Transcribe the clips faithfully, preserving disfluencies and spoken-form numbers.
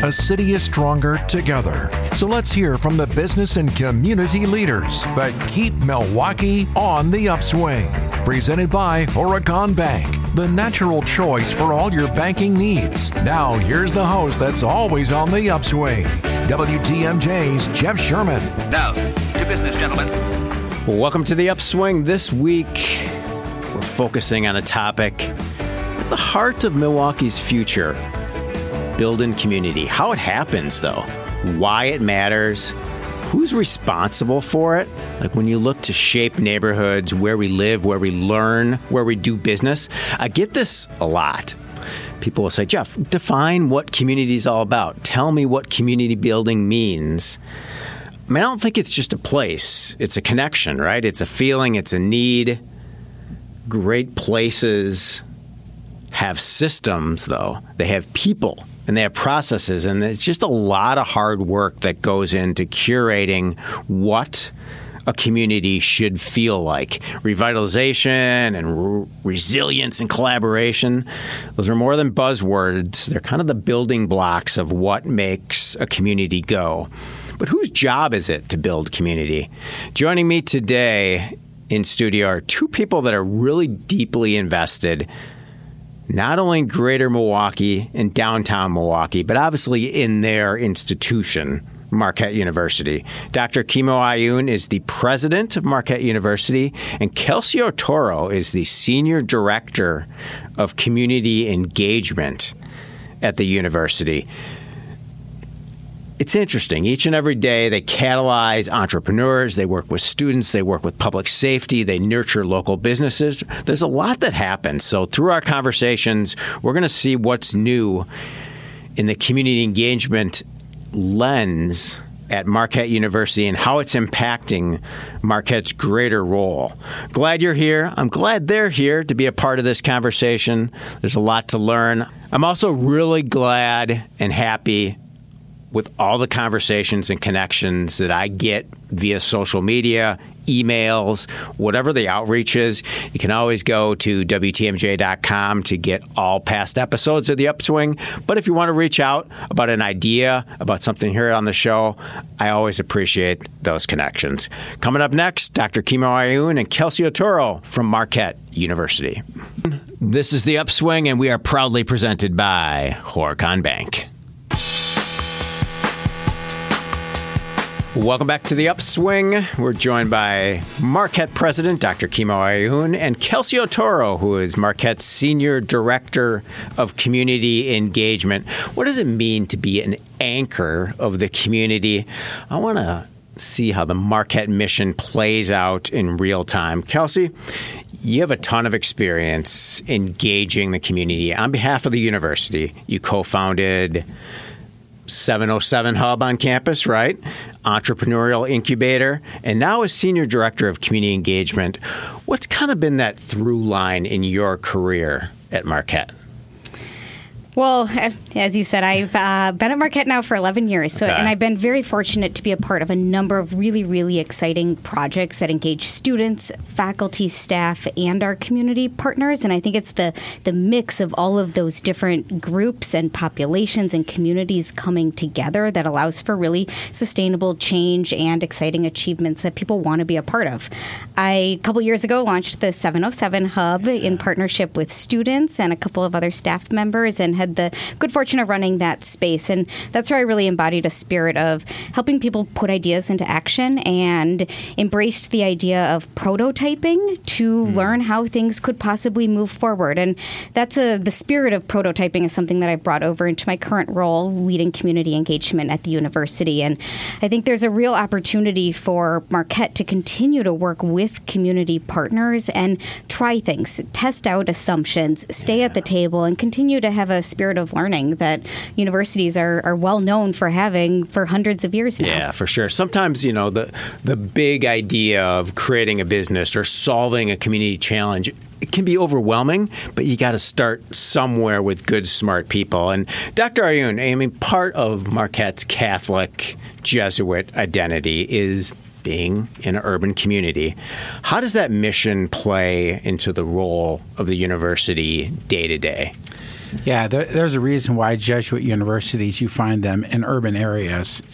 A city is stronger together. So let's hear from the business and community leaders that keep Milwaukee on the upswing. Presented by Horicon Bank, the natural choice for all your banking needs. Now, here's the host that's always on the upswing, W T M J's Jeff Sherman. Now, to business, gentlemen. Welcome to the upswing. This week, we're focusing on a topic at the heart of Milwaukee's future. Building community. How it happens, though. Why it matters. Who's responsible for it? Like when you look to shape neighborhoods, where we live, where we learn, where we do business. I get this a lot. People will say, Jeff, define what community is all about. Tell me what community building means. I mean, I don't think it's just a place. It's a connection, right? It's a feeling. It's a need. Great places have systems, though. They have people. And they have processes, and it's just a lot of hard work that goes into curating what a community should feel like. Revitalization and re- resilience and collaboration, those are more than buzzwords. They're kind of the building blocks of what makes a community go. But whose job is it to build community? Joining me today in studio are two people that are really deeply invested not only in greater Milwaukee and downtown Milwaukee, but obviously in their institution, Marquette University. Doctor Kimo Ayun is the president of Marquette University, and Kelsey Otoro is the senior director of community engagement at the university. It's interesting. Each and every day, they catalyze entrepreneurs. They work with students. They work with public safety. They nurture local businesses. There's a lot that happens. So through our conversations, we're going to see what's new in the community engagement lens at Marquette University and how it's impacting Marquette's greater role. Glad you're here. I'm glad they're here to be a part of this conversation. There's a lot to learn. I'm also really glad and happy with all the conversations and connections that I get via social media, emails, whatever the outreach is. You can always go to W T M J dot com to get all past episodes of The Upswing. But if you want to reach out about an idea, about something here on the show, I always appreciate those connections. Coming up next, Doctor Kimo Ayun and Kelsey Otoro from Marquette University. This is The Upswing, and we are proudly presented by Horicon Bank. Welcome back to The Upswing. We're joined by Marquette President Doctor Kimo Ayun and Kelsey Otoro, who is Marquette's Senior Director of Community Engagement. What does it mean to be an anchor of the community? I want to see how the Marquette mission plays out in real time. Kelsey, you have a ton of experience engaging the community. On behalf of the university, you co-founded seven oh seven Hub on campus, right? Entrepreneurial Incubator, and now as Senior Director of Community Engagement. What's kind of been that through line in your career at Marquette? Well, as you said, I've uh, been at Marquette now for eleven years, so Okay. and I've been very fortunate to be a part of a number of really, really exciting projects that engage students, faculty, staff, and our community partners. And I think it's the, the mix of all of those different groups and populations and communities coming together that allows for really sustainable change and exciting achievements that people want to be a part of. I, a couple years ago, launched the seven oh seven Hub in partnership with students and a couple of other staff members, and had the good fortune of running that space. And that's where I really embodied a spirit of helping people put ideas into action and embraced the idea of prototyping to mm. learn how things could possibly move forward. And that's a the spirit of prototyping is something that I brought over into my current role, leading community engagement at the university. And I think there's a real opportunity for Marquette to continue to work with community partners and try things, test out assumptions, stay yeah. at the table, and continue to have a spirit of learning that universities are, are well known for having for hundreds of years now. Yeah, for sure. Sometimes, you know, the the big idea of creating a business or solving a community challenge, it can be overwhelming, but you got to start somewhere with good, smart people. And Doctor Ayun, I mean, part of Marquette's Catholic Jesuit identity is being in an urban community. How does that mission play into the role of the university day to day? Yeah, there, there's a reason why Jesuit universities, you find them in urban areas.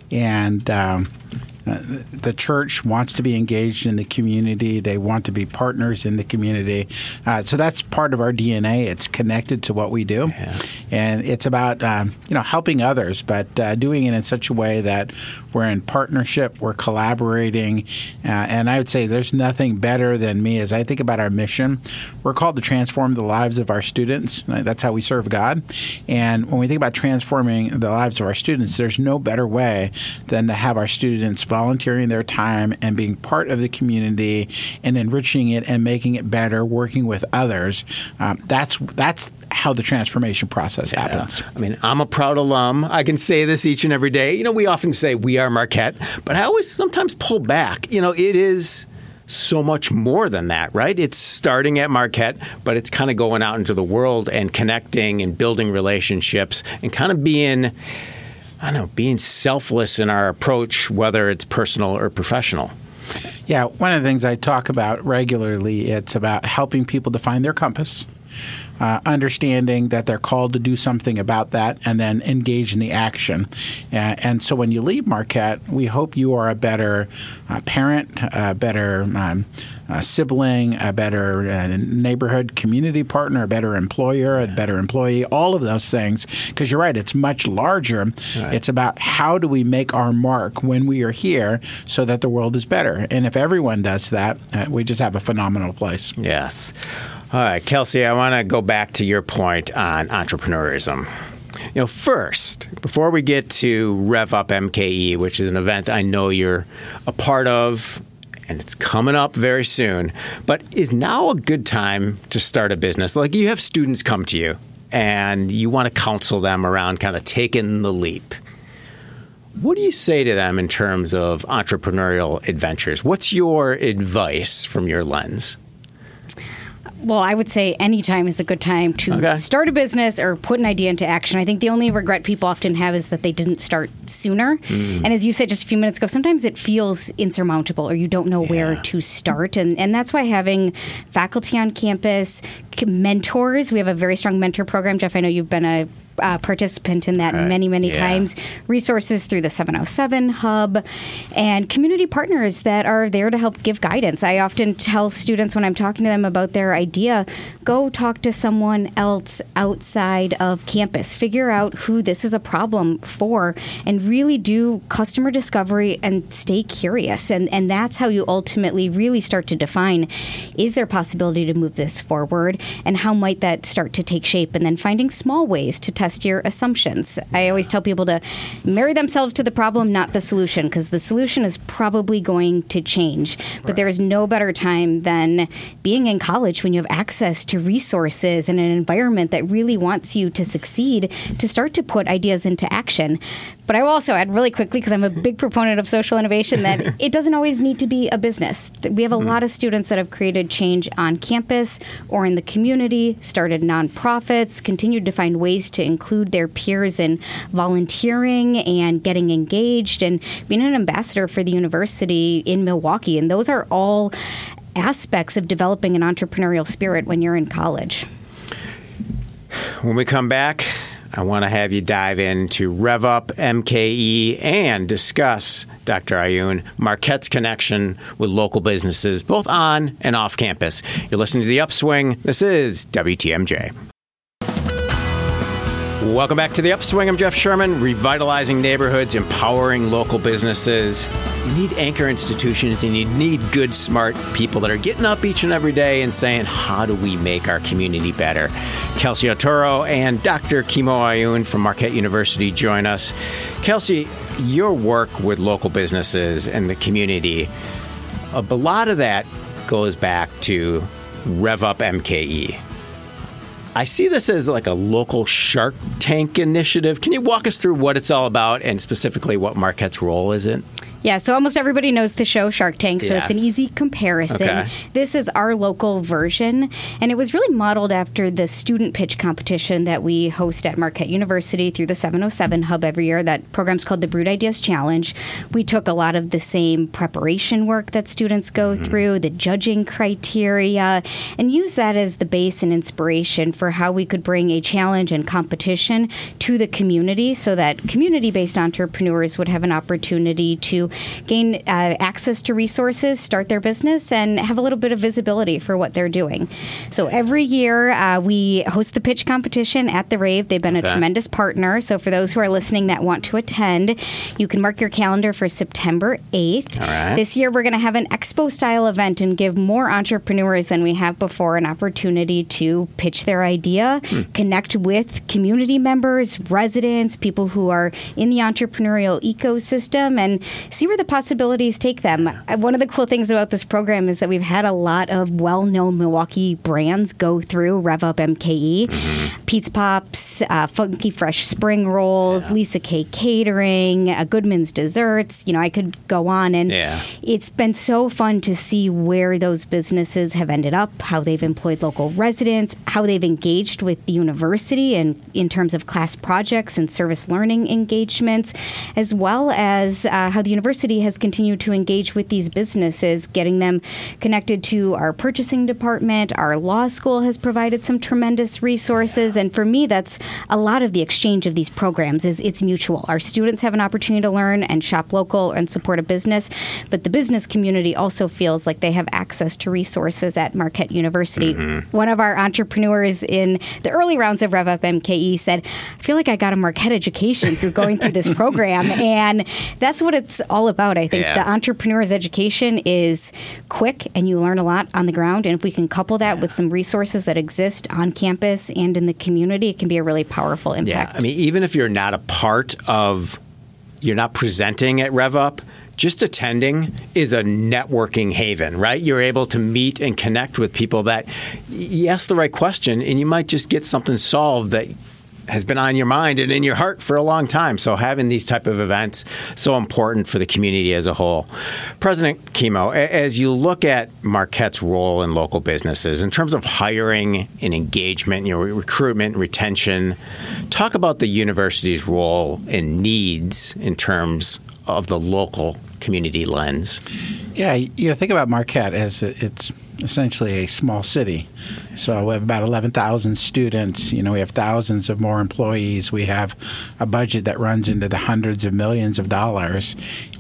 And um, uh, the church wants to be engaged in the community. They want to be partners in the community. Uh, so that's part of our D N A. It's connected to what we do. Yeah. And it's about um, you know helping others, but uh, doing it in such a way that we're in partnership, we're collaborating. Uh, and I would say there's nothing better than me as I think about our mission. We're called to transform the lives of our students. That's how we serve God. And when we think about transforming the lives of our students, there's no better way than to have our students volunteering their time and being part of the community and enriching it and making it better, working with others. Um, that's that's how the transformation process yeah. happens. I mean, I'm a proud alum. I can say this each and every day. You know, we often say we are Marquette, but I always sometimes pull back. You know, it is so much more than that, right? It's starting at Marquette, but it's kind of going out into the world and connecting and building relationships and kind of being, I don't know, being selfless in our approach, whether it's personal or professional. Yeah, one of the things I talk about regularly, it's about helping people to find their compass. Uh, understanding that they're called to do something about that and then engage in the action. Uh, and so when you leave Marquette, we hope you are a better uh, parent, a better um, uh, sibling, a better uh, neighborhood community partner, a better employer, a better employee, all of those things. Because you're right, it's much larger. Right. It's about how do we make our mark when we are here so that the world is better. And if everyone does that, uh, we just have a phenomenal place. Yes. All right, Kelsey, I want to go back to your point on entrepreneurism. You know, first, before we get to Rev Up M K E, which is an event I know you're a part of, and it's coming up very soon, but is now a good time to start a business? Like you have students come to you, and you want to counsel them around kind of taking the leap. What do you say to them in terms of entrepreneurial adventures? What's your advice from your lens? Well, I would say any time is a good time to okay. start a business or put an idea into action. I think the only regret people often have is that they didn't start sooner. Mm. And as you said just a few minutes ago, sometimes it feels insurmountable or you don't know yeah. where to start. And, and that's why having faculty on campus, mentors, we have a very strong mentor program. Jeff, I know you've been a Uh, participant in that right. many, many yeah. times. Resources through the seven oh seven Hub and community partners that are there to help give guidance. I often tell students when I'm talking to them about their idea, go talk to someone else outside of campus. Figure out who this is a problem for and really do customer discovery and stay curious. And, and that's how you ultimately really start to define, is there a possibility to move this forward and how might that start to take shape? And then finding small ways to test your assumptions. I always tell people to marry themselves to the problem, not the solution, because the solution is probably going to change. But right. there is no better time than being in college when you have access to resources and an environment that really wants you to succeed to start to put ideas into action. But I will also add really quickly, because I'm a big proponent of social innovation, that it doesn't always need to be a business. We have a mm. lot of students that have created change on campus or in the community, started nonprofits, continued to find ways to include their peers in volunteering and getting engaged and being an ambassador for the university in Milwaukee. And those are all aspects of developing an entrepreneurial spirit when you're in college. When we come back, I want to have you dive into Rev Up M K E and discuss, Doctor Ayoun, Marquette's connection with local businesses, both on and off campus. You're listening to The Upswing. This is W T M J. Welcome back to The Upswing. I'm Jeff Sherman, revitalizing neighborhoods, empowering local businesses. You need anchor institutions and you need good, smart people that are getting up each and every day and saying, how do we make our community better? Kelsey Otero and Doctor Kimo Ayoun from Marquette University join us. Kelsey, your work with local businesses and the community, a lot of that goes back to Rev Up M K E. I see this as like a local Shark Tank initiative. Can you walk us through what it's all about and specifically what Marquette's role is in? Yeah, so almost everybody knows the show Shark Tank, so Yes. it's an easy comparison. Okay. This is our local version, and it was really modeled after the student pitch competition that we host at Marquette University through the seven oh seven Hub every year. That program's called the Brood Ideas Challenge. We took a lot of the same preparation work that students go mm-hmm. through, the judging criteria, and use that as the base and inspiration for how we could bring a challenge and competition to the community so that community-based entrepreneurs would have an opportunity to gain uh, access to resources, start their business, and have a little bit of visibility for what they're doing. So every year uh, we host the pitch competition at the Rave. They've been okay. a tremendous partner. So for those who are listening that want to attend, you can mark your calendar for September eighth. All right. This year we're going to have an expo-style event and give more entrepreneurs than we have before an opportunity to pitch their idea, hmm. connect with community members, residents, people who are in the entrepreneurial ecosystem, and see where the possibilities take them. One of the cool things about this program is that we've had a lot of well-known Milwaukee brands go through Rev Up M K E. Mm-hmm. Pete's Pops, uh, Funky Fresh Spring Rolls, yeah. Lisa K Catering, uh, Goodman's Desserts. You know, I could go on. And yeah. it's been so fun to see where those businesses have ended up, how they've employed local residents, how they've engaged with the university and in terms of class projects and service learning engagements, as well as uh, how the university has continued to engage with these businesses, getting them connected to our purchasing department. Our law school has provided some tremendous resources. And for me, that's a lot of the exchange of these programs is it's mutual. Our students have an opportunity to learn and shop local and support a business, but the business community also feels like they have access to resources at Marquette University. Mm-hmm. One of our entrepreneurs in the early rounds of Rev Up M K E said, I feel like I got a Marquette education through going through this program. And that's what it's all about. I think yeah. the entrepreneur's education is quick and you learn a lot on the ground. And if we can couple that yeah. with some resources that exist on campus and in the community, it can be a really powerful impact. Yeah, I mean, even if you're not a part of, you're not presenting at Rev Up, just attending is a networking haven, right? You're able to meet and connect with people that you ask the right question and you might just get something solved that has been on your mind and in your heart for a long time. So having these type of events, so important for the community as a whole. President Kimo, as you look at Marquette's role in local businesses, in terms of hiring and engagement, you know, recruitment, retention, talk about the university's role and needs in terms of the local community lens. Yeah, you think about Marquette as it's essentially a small city. So we have about eleven thousand students. You know, we have thousands of more employees. We have a budget that runs into the hundreds of millions of dollars.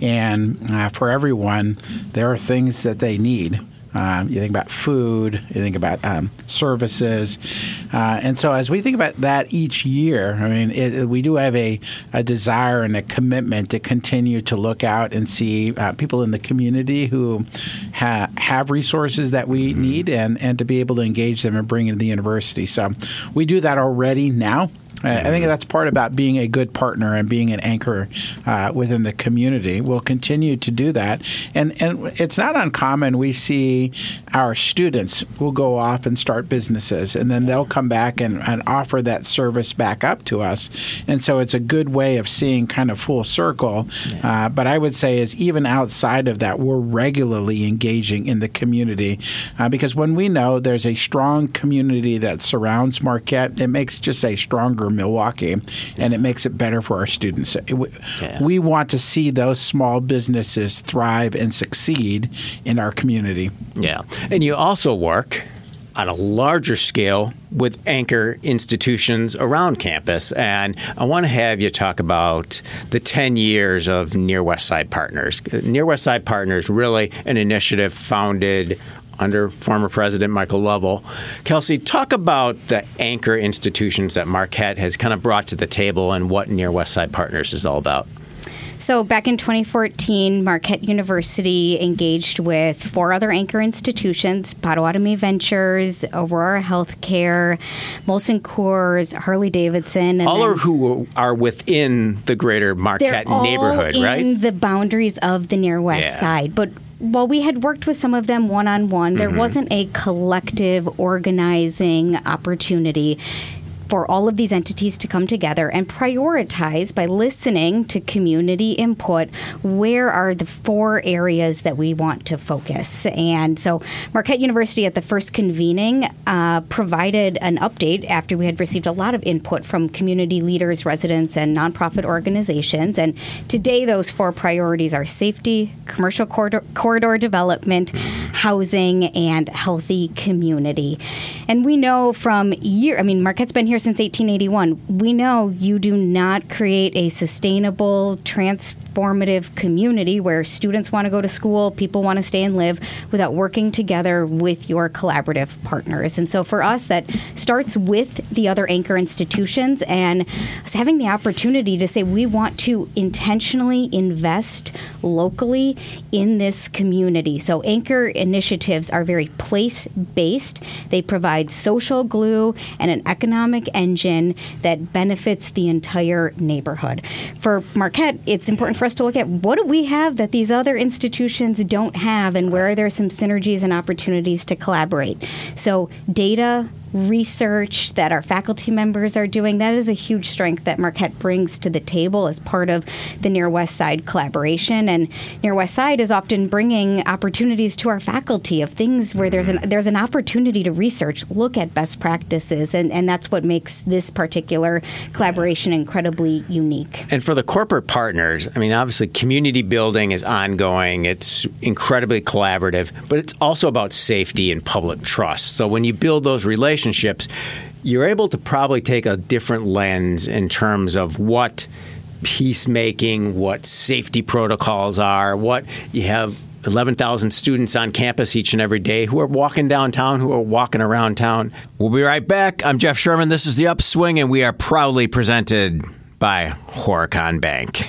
And uh, for everyone, there are things that they need. Um, you think about food, you think about um, services. Uh, and so as we think about that each year, I mean, it, we do have a, a desire and a commitment to continue to look out and see uh, people in the community who ha- have resources that we mm-hmm. need and, and to be able to engage them and bring into the university. So we do that already now. I think that's part about being a good partner and being an anchor uh, within the community. We'll continue to do that. And and it's not uncommon. We see our students will go off and start businesses, and then they'll come back and, and offer that service back up to us. And so it's a good way of seeing kind of full circle. Uh, but I would say is even outside of that, we're regularly engaging in the community uh, because when we know there's a strong community that surrounds Marquette, it makes just a stronger Milwaukee, and it makes it better for our students. We, yeah. we want to see those small businesses thrive and succeed in our community. Yeah. And you also work on a larger scale with anchor institutions around campus. And I want to have you talk about the ten years of Near West Side Partners. Near West Side Partners, really an initiative founded under former President Michael Lovell. Kelsey, talk about the anchor institutions that Marquette has kind of brought to the table and what Near West Side Partners is all about. So back in twenty fourteen, Marquette University engaged with four other anchor institutions, Potawatomi Ventures, Aurora Healthcare, Molson Coors, Harley-Davidson. And all are who are within the greater Marquette all neighborhood, in right? in the boundaries of the Near West yeah. Side. But while we had worked with some of them one-on-one, there mm-hmm. wasn't a collective organizing opportunity. for all of these entities to come together and prioritize by listening to community input where are the four areas that we want to focus. And so Marquette University at the first convening uh, provided an update after we had received a lot of input from community leaders, residents, and nonprofit organizations. And today those four priorities are safety, commercial corridor, corridor development, housing, and healthy community. And we know from year, I mean, Marquette's been here since eighteen eighty-one. We know you do not create a sustainable, transformative community where students want to go to school, people want to stay and live without working together with your collaborative partners. And so for us, that starts with the other anchor institutions and us having the opportunity to say we want to intentionally invest locally in this community. So anchor initiatives are very place-based. They provide social glue and an economic engine that benefits the entire neighborhood. For Marquette, it's important for us to look at what do we have that these other institutions don't have, and where are there some synergies and opportunities to collaborate. So data, research that our faculty members are doing, that is a huge strength that Marquette brings to the table as part of the Near West Side collaboration. And Near West Side is often bringing opportunities to our faculty of things where there's an there's an opportunity to research, look at best practices, and, and that's what makes this particular collaboration incredibly unique. And for the corporate partners, I mean, obviously community building is ongoing. It's incredibly collaborative, but it's also about safety and public trust. So when you build those relationships, relationships, you're able to probably take a different lens in terms of what peacemaking, what safety protocols are, what you have eleven thousand students on campus each and every day who are walking downtown, who are walking around town. We'll be right back. I'm Jeff Sherman. This is The Upswing, and we are proudly presented by Horicon Bank.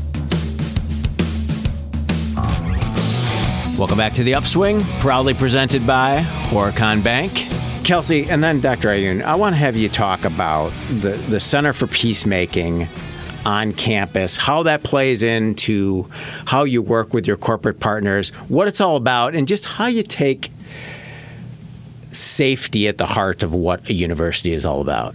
Welcome back to The Upswing, proudly presented by Horicon Bank. Kelsey, and then Doctor Ayoun, I want to have you talk about the, the Center for Peacemaking on campus, how that plays into how you work with your corporate partners, what it's all about, and just how you take safety at the heart of what a university is all about.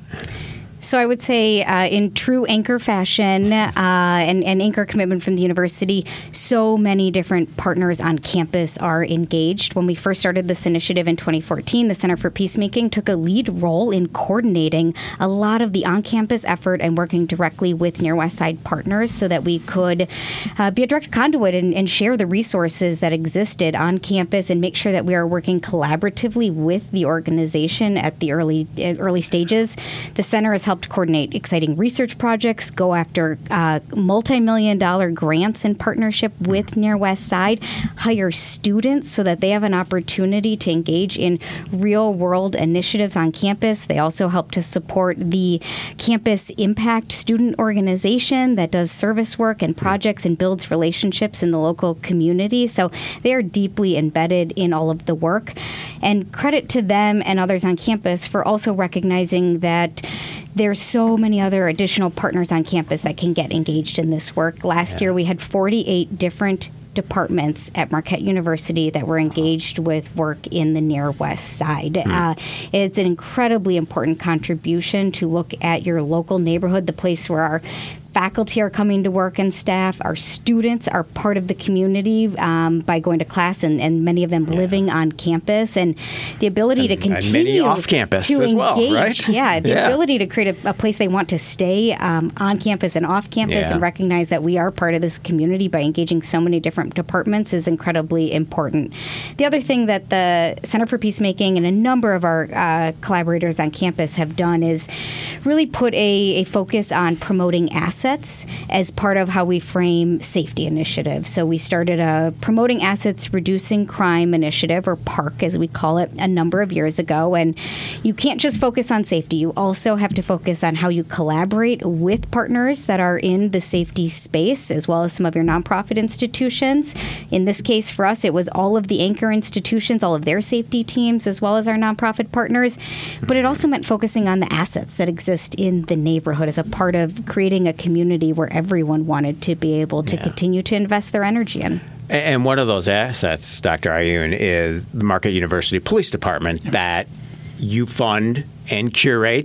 So I would say uh, in true anchor fashion uh, and, and anchor commitment from the university, so many different partners on campus are engaged. When we first started this initiative in twenty fourteen, the Center for Peacemaking took a lead role in coordinating a lot of the on-campus effort and working directly with Near West Side partners so that we could uh, be a direct conduit and, and share the resources that existed on campus and make sure that we are working collaboratively with the organization at the early early stages. The center has helped coordinate exciting research projects, go after uh, multi-million dollar grants in partnership with Near West Side, hire students so that they have an opportunity to engage in real-world initiatives on campus. They also help to support the Campus Impact student organization that does service work and projects and builds relationships in the local community. So they are deeply embedded in all of the work. And credit to them and others on campus for also recognizing that there's so many other additional partners on campus that can get engaged in this work. Last yeah. year, we had forty-eight different departments at Marquette University that were engaged with work in the Near West Side. Mm. Uh, it's an incredibly important contribution to look at your local neighborhood, the place where our faculty are coming to work and staff. Our students are part of the community um, by going to class, and, and many of them yeah. living on campus. And the ability and, to continue and many off campus to as engage, well, right? Yeah, the yeah. ability to create a, a place they want to stay um, on campus and off campus, yeah. and recognize that we are part of this community by engaging so many different departments is incredibly important. The other thing that the Center for Peacemaking and a number of our uh, collaborators on campus have done is really put a, a focus on promoting assets as part of how we frame safety initiatives. So we started a Promoting Assets Reducing Crime initiative, or PARC as we call it, a number of years ago. And you can't just focus on safety. You also have to focus on how you collaborate with partners that are in the safety space, as well as some of your nonprofit institutions. In this case, for us, it was all of the anchor institutions, all of their safety teams, as well as our nonprofit partners. But it also meant focusing on the assets that exist in the neighborhood as a part of creating a community where everyone wanted to be able to yeah. continue to invest their energy in. And one of those assets, Doctor Ayoun, is the Marquette University Police Department that you fund and curate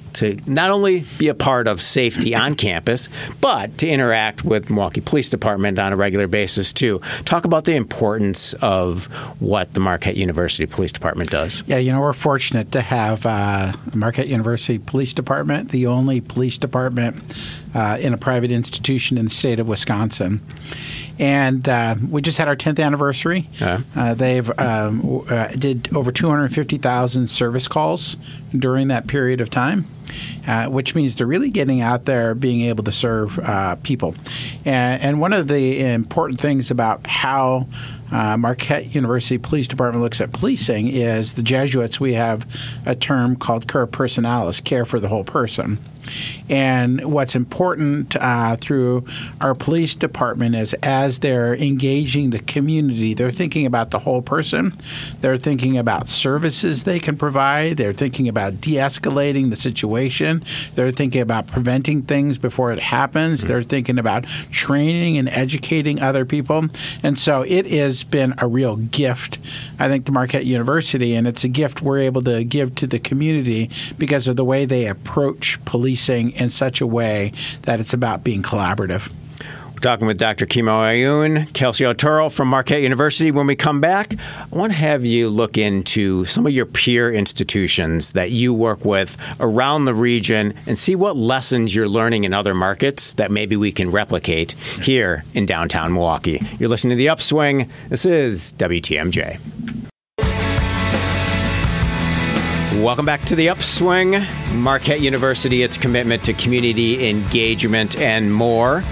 to not only be a part of safety on campus, but to interact with Milwaukee Police Department on a regular basis, too. Talk about the importance of what the Marquette University Police Department does. Yeah, you know, we're fortunate to have uh, Marquette University Police Department, the only police department uh, in a private institution in the state of Wisconsin. And uh, we just had our tenth anniversary. Uh-huh. Uh, they've um, uh, did over two hundred fifty thousand service calls during that period of time, uh, which means they're really getting out there, being able to serve uh, people. And, and one of the important things about how Uh, Marquette University Police Department looks at policing is the Jesuits, we have a term called cura personalis, care for the whole person. And what's important uh, through our police department is as they're engaging the community, they're thinking about the whole person. They're thinking about services they can provide. They're thinking about de-escalating the situation. They're thinking about preventing things before it happens. Mm-hmm. They're thinking about training and educating other people. And so it has been a real gift, I think, to Marquette University, and it's a gift we're able to give to the community because of the way they approach policing in such a way that it's about being collaborative. We're talking with Doctor Kimo Ayun, Kelsey Otero from Marquette University. When we come back, I want to have you look into some of your peer institutions that you work with around the region and see what lessons you're learning in other markets that maybe we can replicate here in downtown Milwaukee. You're listening to The Upswing. This is W T M J. Welcome back to The Upswing. Marquette University, its commitment to community engagement and more.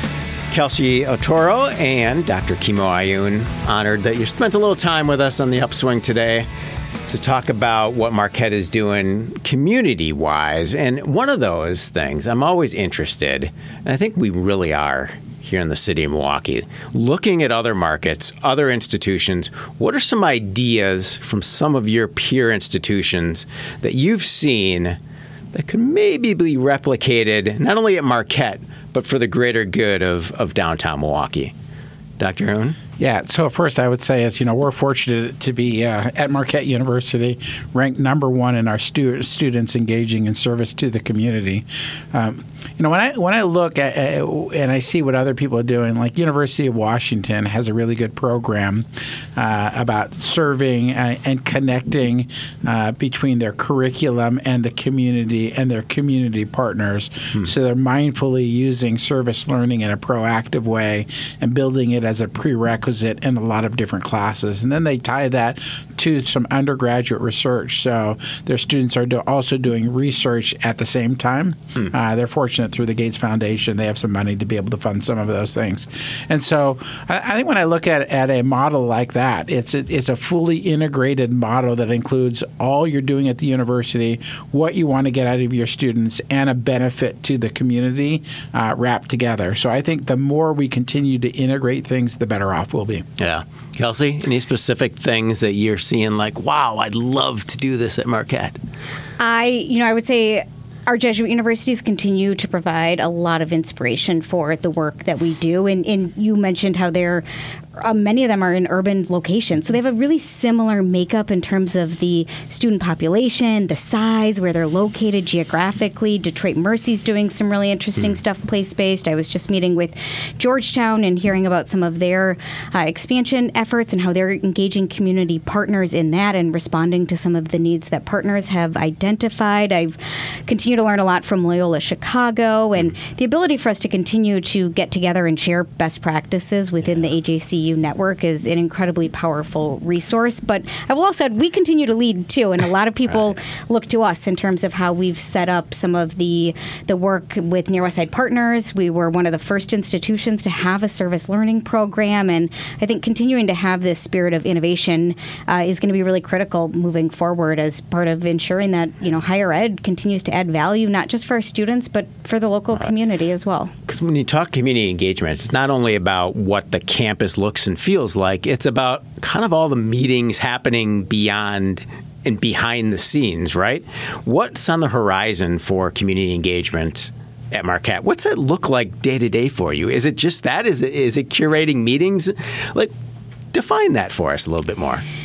Kelsey Otero and Doctor Kimo Ayun, honored that you spent a little time with us on The Upswing today to talk about what Marquette is doing community-wise. And one of those things I'm always interested, and I think we really are here in the city of Milwaukee, looking at other markets, other institutions, what are some ideas from some of your peer institutions that you've seen that could maybe be replicated not only at Marquette, but for the greater good of, of downtown Milwaukee? Doctor Ayun? Yeah, so first I would say is, you know, we're fortunate to be uh, at Marquette University, ranked number one in our stu- students engaging in service to the community. Um, you know, when I when I look at uh, and I see what other people are doing, like University of Washington has a really good program uh, about serving uh, and connecting uh, between their curriculum and the community and their community partners. Hmm. So they're mindfully using service learning in a proactive way and building it as a prerequisite in a lot of different classes. And then they tie that to some undergraduate research. So their students are do- also doing research at the same time. Hmm. Uh, they're fortunate through the Gates Foundation. They have some money to be able to fund some of those things. And so I, I think when I look at, at a model like that, it's a, it's a fully integrated model that includes all you're doing at the university, what you want to get out of your students, and a benefit to the community uh, wrapped together. So I think the more we continue to integrate things, the better off we'll be. Yeah. Kelsey, any specific things that you're seeing like, wow, I'd love to do this at Marquette? I, you know, I would say our Jesuit universities continue to provide a lot of inspiration for the work that we do. And, and you mentioned how they're Uh, many of them are in urban locations. So they have a really similar makeup in terms of the student population, the size, where they're located geographically. Detroit Mercy's doing some really interesting mm. stuff place-based. I was just meeting with Georgetown and hearing about some of their uh, expansion efforts and how they're engaging community partners in that and responding to some of the needs that partners have identified. I've continued to learn a lot from Loyola Chicago, and the ability for us to continue to get together and share best practices within the A J C U network is an incredibly powerful resource. But I will also add, we continue to lead too, and a lot of people right. look to us in terms of how we've set up some of the the work with Near West Side Partners. We were one of the first institutions to have a service learning program, and I think continuing to have this spirit of innovation uh, is going to be really critical moving forward as part of ensuring that, you know, higher ed continues to add value, not just for our students, but for the local right. community as well. Because when you talk community engagement, it's not only about what the campus looks and feels like, it's about kind of all the meetings happening beyond and behind the scenes, right? What's on the horizon for community engagement at Marquette? What's that look like day to day for you? Is it just that? Is it, is it curating meetings? Like, define that for us a little bit more.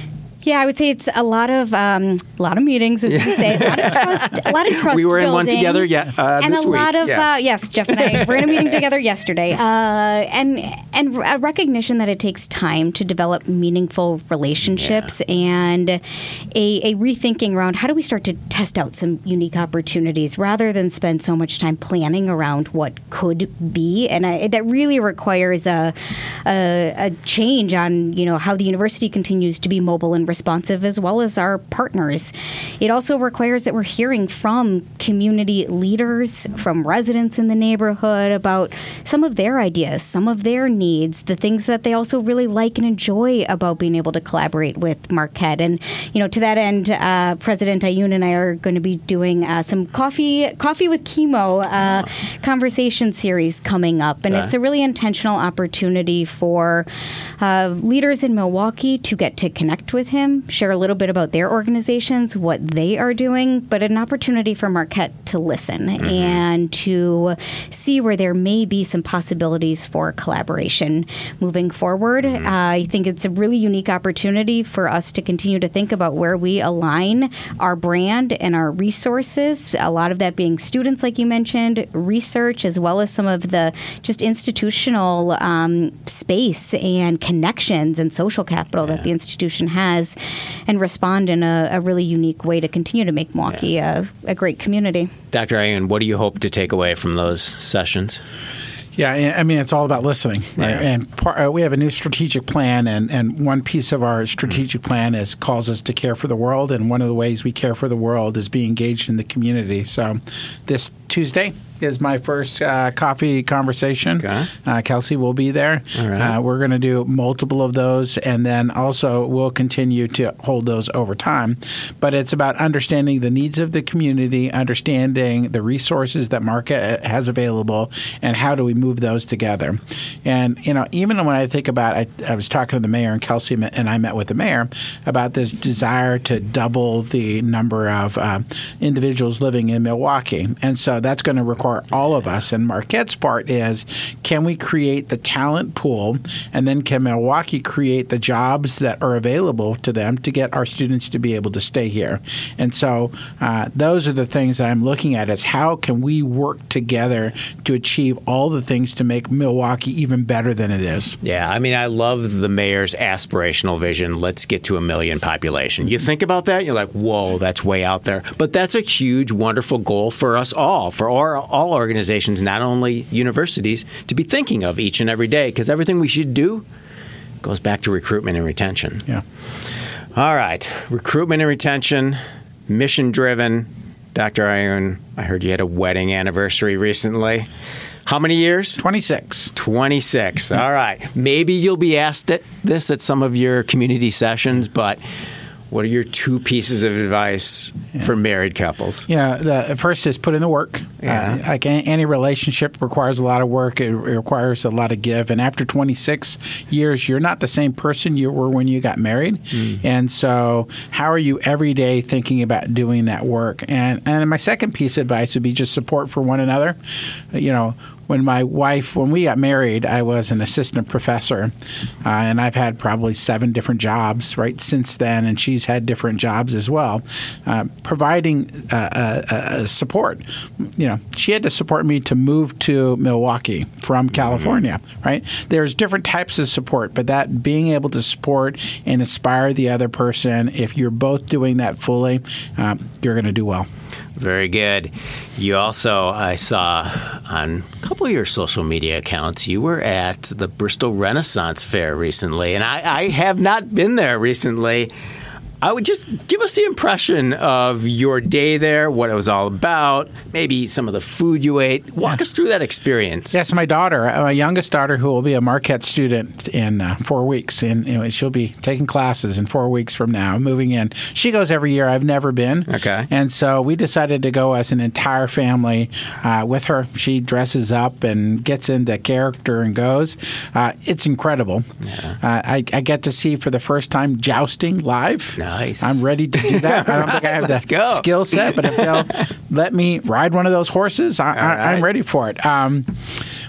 Yeah, I would say it's a lot of um, a lot of meetings, as you say, a lot of trust, a lot of trust We were in building, one together, yeah, uh, and this a week. lot of yes. Uh, yes, Jeff and I were in a meeting together yesterday, uh, and and a recognition that it takes time to develop meaningful relationships yeah. and a, a rethinking around how do we start to test out some unique opportunities rather than spend so much time planning around what could be, and I, that really requires a, a a change on you know how the university continues to be mobile and responsive, as well as our partners. It also requires that we're hearing from community leaders, from residents in the neighborhood about some of their ideas, some of their needs, the things that they also really like and enjoy about being able to collaborate with Marquette. And, you know, to that end, uh, President Ayoun and I are going to be doing uh, some coffee coffee with chemo uh, oh. conversation series coming up. And okay. it's a really intentional opportunity for uh, leaders in Milwaukee to get to connect with him, share a little bit about their organizations, what they are doing, but an opportunity for Marquette to listen mm-hmm. and to see where there may be some possibilities for collaboration moving forward. Mm-hmm. Uh, I think it's a really unique opportunity for us to continue to think about where we align our brand and our resources, a lot of that being students, like you mentioned, research, as well as some of the just institutional um, space and connections and social capital yeah. that the institution has, and respond in a, a really unique way to continue to make Milwaukee yeah. a, a great community. Doctor Ayoun, what do you hope to take away from those sessions? Yeah, I mean, it's all about listening. Right? Yeah. And part, uh, we have a new strategic plan, and, and one piece of our strategic mm-hmm. plan is calls us to care for the world, and one of the ways we care for the world is be engaged in the community. So this Tuesday is my first uh, coffee conversation. Okay. Uh, Kelsey will be there. All right. Uh, we're going to do multiple of those, and then also we'll continue to hold those over time. But it's about understanding the needs of the community, understanding the resources that Marquette has available, and how do we move those together. And, you know, even when I think about, I, I was talking to the mayor, and Kelsey and I met with the mayor about this desire to double the number of uh, individuals living in Milwaukee. And so that's going to require all of us. And Marquette's part is, can we create the talent pool, and then can Milwaukee create the jobs that are available to them to get our students to be able to stay here? And so uh, those are the things that I'm looking at, is how can we work together to achieve all the things to make Milwaukee even better than it is. Yeah, I mean, I love the mayor's aspirational vision. Let's get to a million population. You think about that, you're like, whoa, that's way out there. But that's a huge, wonderful goal for us all, for our, all organizations, not only universities, to be thinking of each and every day, because everything we should do goes back to recruitment and retention. Yeah. All right. Recruitment and retention, mission-driven. Doctor Ayoun, I heard you had a wedding anniversary recently. How many years? twenty-six. twenty-six. All right. Maybe you'll be asked at this at some of your community sessions, but what are your two pieces of advice yeah. for married couples? Yeah, the first is put in the work. Yeah. Uh, like any relationship requires a lot of work. It requires a lot of give. And after twenty-six years, you're not the same person you were when you got married. Mm. And so how are you every day thinking about doing that work? And and my second piece of advice would be just support for one another. You know, when my wife, when we got married, I was an assistant professor, uh, and I've had probably seven different jobs right since then, and she's had different jobs as well, uh, providing uh, uh, uh, support. You know, she had to support me to move to Milwaukee from California, mm-hmm. right? There's different types of support, but that being able to support and inspire the other person, if you're both doing that fully, uh, you're going to do well. Very good. You also, I saw on a couple of your social media accounts, you were at the Bristol Renaissance Fair recently, and I, I have not been there recently. I would just give us the impression of your day there, what it was all about, maybe some of the food you ate. Walk yeah. us through that experience. Yes, my daughter, my youngest daughter, who will be a Marquette student in uh, four weeks, and you know, she'll be taking classes in four weeks from now, moving in. She goes every year. I've never been. Okay. And so we decided to go as an entire family uh, with her. She dresses up and gets into character and goes. Uh, it's incredible. Yeah. Uh, I, I get to see for the first time jousting live. No. Nice. I'm ready to do that. I don't think I have the skill set, but if they'll let me ride one of those horses, I, I, right. I'm ready for it. Um,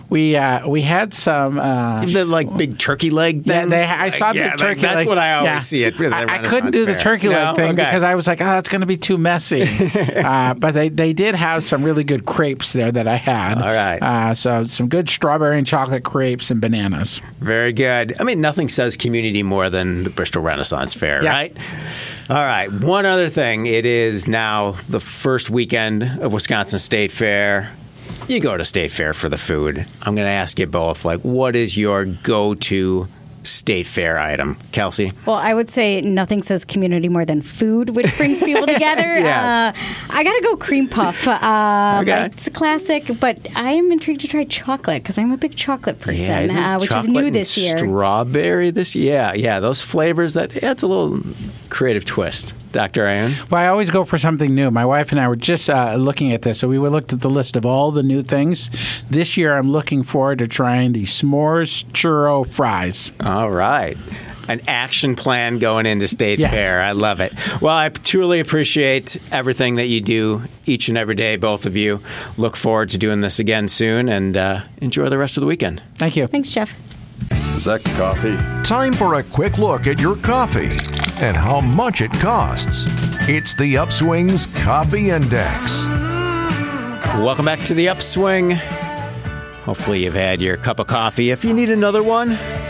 We uh, we had some uh, the like big turkey leg They, things. they, I saw yeah, the turkey. That's leg. what I always yeah. see at the I, I Renaissance couldn't do the Fair. turkey No? leg thing Okay. because I was like, oh, that's going to be too messy. uh, but they, they did have some really good crepes there that I had. All right. Uh, so some good strawberry and chocolate crepes and bananas. Very good. I mean, nothing says community more than the Bristol Renaissance Fair, Yeah. right? All right. One other thing. It is now the first weekend of Wisconsin State Fair. You go to State Fair for the food. I'm going to ask you both, like, what is your go-to State Fair item? Kelsey? Well, I would say nothing says community more than food, which brings people together. Yeah. uh, I got to go cream puff. Um, Okay. It's a classic, but I am intrigued to try chocolate because I'm a big chocolate person, Yeah, isn't uh, which is chocolate new and this year. Strawberry this year. Yeah, yeah. Those flavors, that adds a little creative twist. Doctor Ian? Well, I always go for something new. My wife and I were just uh, looking at this, so we looked at the list of all the new things. This year, I'm looking forward to trying the s'mores churro fries. All right. An action plan going into State Yes. Fair. I love it. Well, I truly appreciate everything that you do each and every day, both of you. Look forward to doing this again soon, and uh, enjoy the rest of the weekend. Thank you. Thanks, Jeff. Is that coffee? Time for a quick look at your coffee and how much it costs. It's the Upswing's Coffee Index. Welcome back to the Upswing. Hopefully you've had your cup of coffee. If you need another one,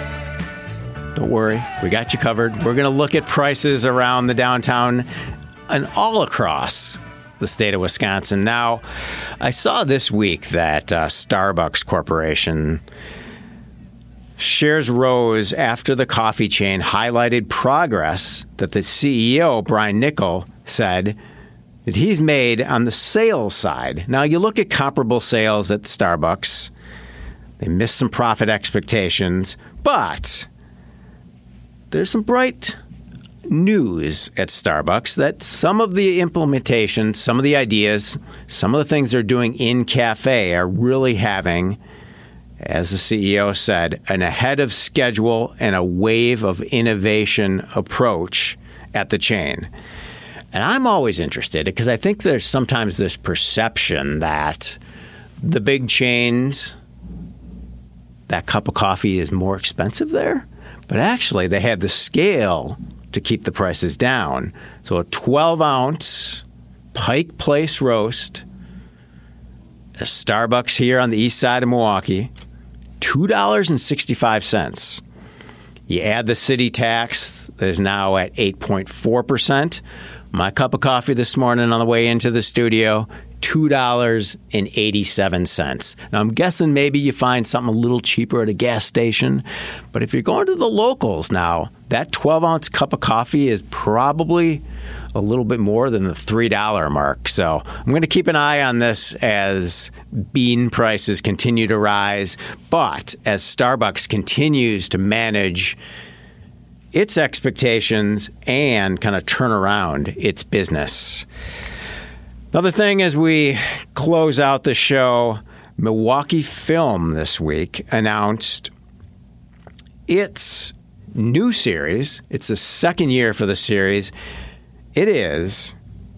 don't worry. We got you covered. We're going to look at prices around the downtown and all across the state of Wisconsin. Now, I saw this week that uh, Starbucks Corporation shares rose after the coffee chain highlighted progress that the C E O, Brian Niccol, said that he's made on the sales side. Now, you look at comparable sales at Starbucks, they missed some profit expectations, but there's some bright news at Starbucks that some of the implementation, some of the ideas, some of the things they're doing in cafe are really having, as the C E O said, an ahead of schedule and a wave of innovation approach at the chain. And I'm always interested because I think there's sometimes this perception that the big chains, that cup of coffee is more expensive there. But actually, they have the scale to keep the prices down. So a twelve ounce Pike Place roast, a Starbucks here on the east side of Milwaukee, two dollars and sixty-five cents. You add the city tax that is now at eight point four percent. My cup of coffee this morning on the way into the studio, two dollars and eighty-seven cents. Now, I'm guessing maybe you find something a little cheaper at a gas station, but if you're going to the locals now, that twelve ounce cup of coffee is probably a little bit more than the three dollar mark. So I'm going to keep an eye on this as bean prices continue to rise, but as Starbucks continues to manage its expectations and kind of turn around its business. Another thing as we close out the show, Milwaukee Film this week announced its new series. It's the second year for the series. It is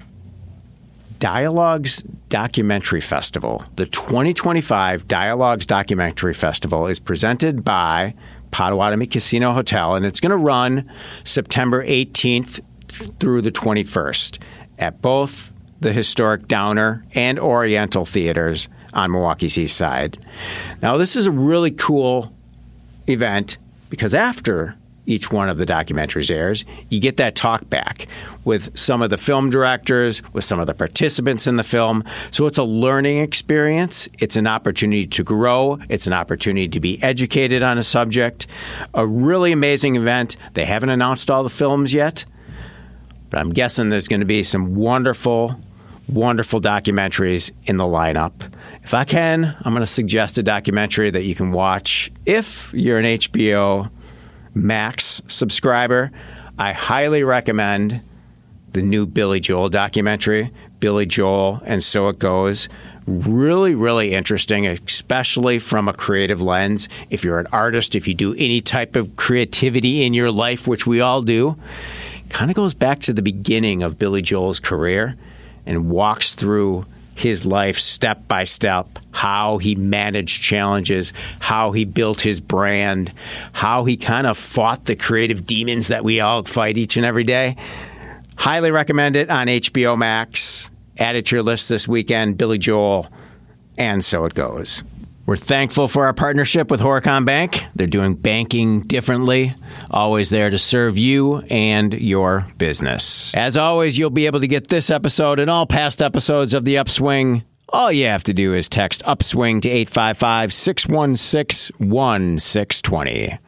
Dialogues Documentary Festival. The twenty twenty-five Dialogues Documentary Festival is presented by Potawatomi Casino Hotel, and it's going to run September eighteenth through the twenty-first at both the historic Downer and Oriental theaters on Milwaukee's east side. Now, this is a really cool event because after each one of the documentaries airs, you get that talk back with some of the film directors, with some of the participants in the film. So it's a learning experience. It's an opportunity to grow. It's an opportunity to be educated on a subject. A really amazing event. They haven't announced all the films yet, but I'm guessing there's going to be some wonderful, wonderful documentaries in the lineup. If I can, I'm going to suggest a documentary that you can watch if you're an H B O Max subscriber. I highly recommend the new Billy Joel documentary, Billy Joel and So It Goes. Really, really interesting, especially from a creative lens. If you're an artist, if you do any type of creativity in your life, which we all do, kind of goes back to the beginning of Billy Joel's career and walks through his life step by step, how he managed challenges, how he built his brand, how he kind of fought the creative demons that we all fight each and every day. Highly recommend it on H B O Max. Add it to your list this weekend, Billy Joel, and So It Goes. We're thankful for our partnership with Horicon Bank. They're doing banking differently, always there to serve you and your business. As always, you'll be able to get this episode and all past episodes of The Upswing. All you have to do is text UPSWING to eight five five, six one six, one six two zero.